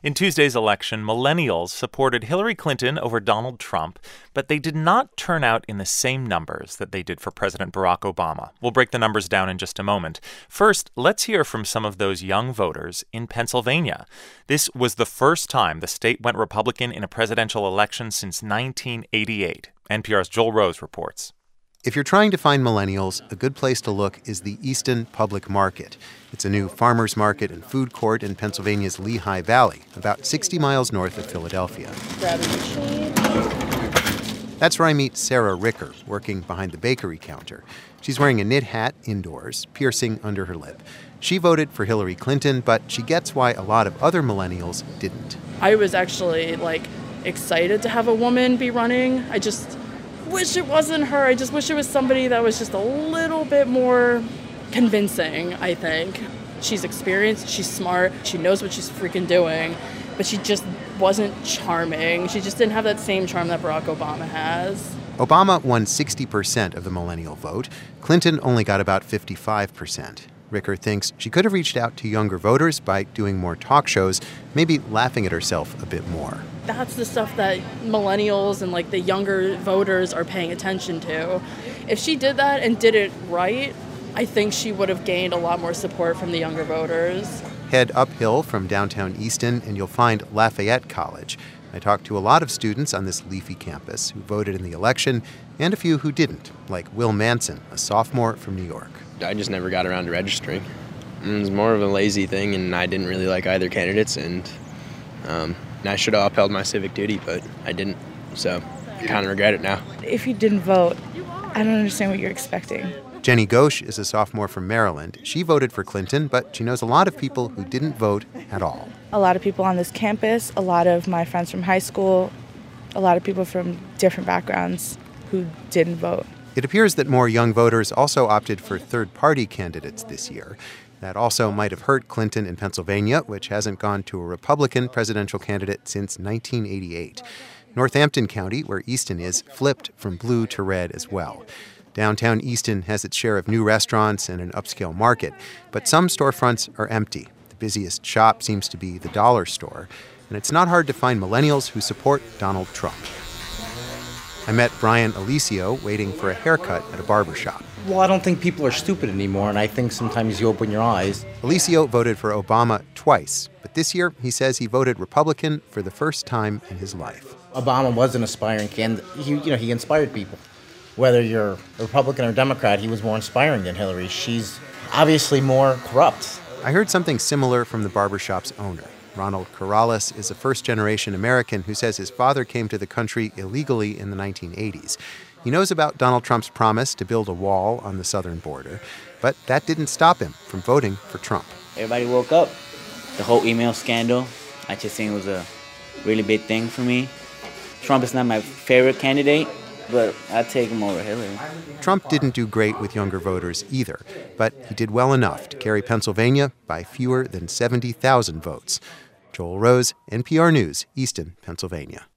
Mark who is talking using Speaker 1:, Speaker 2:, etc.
Speaker 1: In Tuesday's election, millennials supported Hillary Clinton over Donald Trump, but they did not turn out in the same numbers that they did for President Barack Obama. We'll break the numbers down in just a moment. First, let's hear from some of those young voters in Pennsylvania. This was the first time the state went Republican in a presidential election since 1988. NPR's Joel Rose reports.
Speaker 2: If you're trying to find millennials, a good place to look is the Easton Public Market. It's a new farmers market and food court in Pennsylvania's Lehigh Valley, about 60 miles north of Philadelphia. That's where I meet Sarah Ricker, working behind the bakery counter. She's wearing a knit hat indoors, piercing under her lip. She voted for Hillary Clinton, but she gets why a lot of other millennials didn't.
Speaker 3: I was actually, excited to have a woman be running. I just wish it wasn't her. I just wish it was somebody that was just a little bit more convincing, I think. She's experienced, she's smart, she knows what she's freaking doing, but she just wasn't charming. She just didn't have that same charm that Barack Obama has.
Speaker 2: Obama won 60% of the millennial vote. Clinton only got about 55%. Ricker thinks she could have reached out to younger voters by doing more talk shows, maybe laughing at herself a bit more.
Speaker 3: That's the stuff that millennials and the younger voters are paying attention to. If she did that and did it right, I think she would have gained a lot more support from the younger voters.
Speaker 2: Head uphill from downtown Easton and you'll find Lafayette College. I talked to a lot of students on this leafy campus who voted in the election and a few who didn't, like Will Manson, a sophomore from New York.
Speaker 4: I just never got around to registering. It was more of a lazy thing, and I didn't really like either candidates, and I should have upheld my civic duty, but I didn't, so I kind of regret it now.
Speaker 5: If you didn't vote, I don't understand what you're expecting.
Speaker 2: Jenny Ghosh is a sophomore from Maryland. She voted for Clinton, but she knows a lot of people who didn't vote at all.
Speaker 5: A lot of people on this campus, a lot of my friends from high school, a lot of people from different backgrounds who didn't vote.
Speaker 2: It appears that more young voters also opted for third-party candidates this year. That also might have hurt Clinton in Pennsylvania, which hasn't gone to a Republican presidential candidate since 1988. Northampton County, where Easton is, flipped from blue to red as well. Downtown Easton has its share of new restaurants and an upscale market, but some storefronts are empty. The busiest shop seems to be the dollar store, and it's not hard to find millennials who support Donald Trump. I met Brian Alicio waiting for a haircut at a barbershop.
Speaker 6: Well, I don't think people are stupid anymore, and I think sometimes you open your eyes.
Speaker 2: Alicio voted for Obama twice, but this year he says he voted Republican for the first time in his life.
Speaker 6: Obama was an aspiring candidate. He inspired people. Whether you're a Republican or Democrat, he was more inspiring than Hillary. She's obviously more corrupt.
Speaker 2: I heard something similar from the barbershop's owner. Ronald Corrales is a first-generation American who says his father came to the country illegally in the 1980s. He knows about Donald Trump's promise to build a wall on the southern border, but that didn't stop him from voting for Trump.
Speaker 7: Everybody woke up. The whole email scandal, I just think it was a really big thing for me. Trump is not my favorite candidate, but I'd take him over Hillary.
Speaker 2: Trump didn't do great with younger voters either, but he did well enough to carry Pennsylvania by fewer than 70,000 votes. Joel Rose, NPR News, Easton, Pennsylvania.